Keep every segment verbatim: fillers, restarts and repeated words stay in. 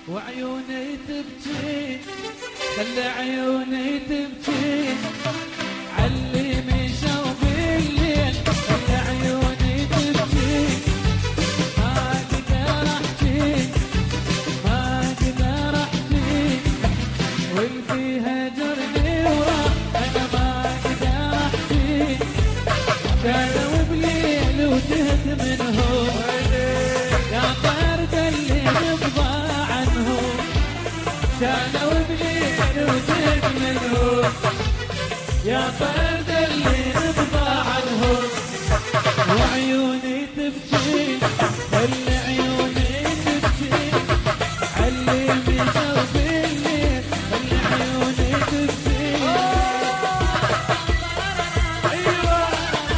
وعيوني تبكي، خلي عيوني تبكي علي مشوا بالليل، خلي عيوني تبكي ما اقدر احكي ما اقدر احكي، واللي فيها جرني وراح انا ما اقدر احكي، كانوا بليل وتهت منهم يا طرد اللي نبضى عنهم، كانوا بليل وتهت منهم يا طرد اللي نبضى عنهم، وعيوني تبكي خلي عيوني تبكي علي مشوا بالليل، خلي عيوني تبكي. ايوه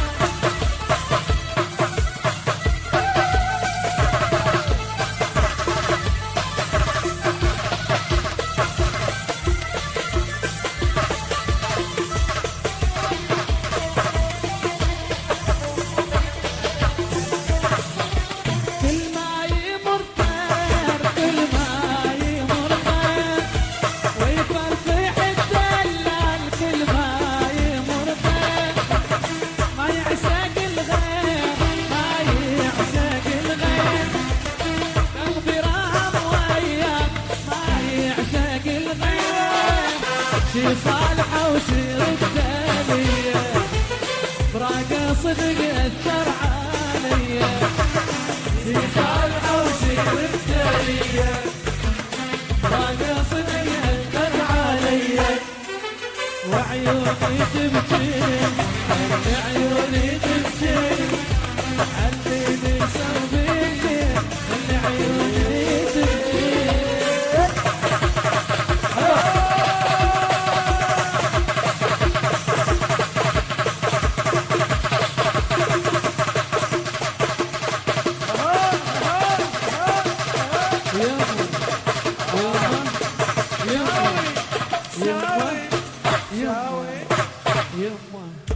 شي صالحة وشي رجالية براقة صدق أثر عليا، شي صالحة وشي رجالية براقة صدق أثر عليا، وعيوني تبكي خلي عيوني تبكي علي نسوا بالليل، خلي عيوني تبكي. يما يما يما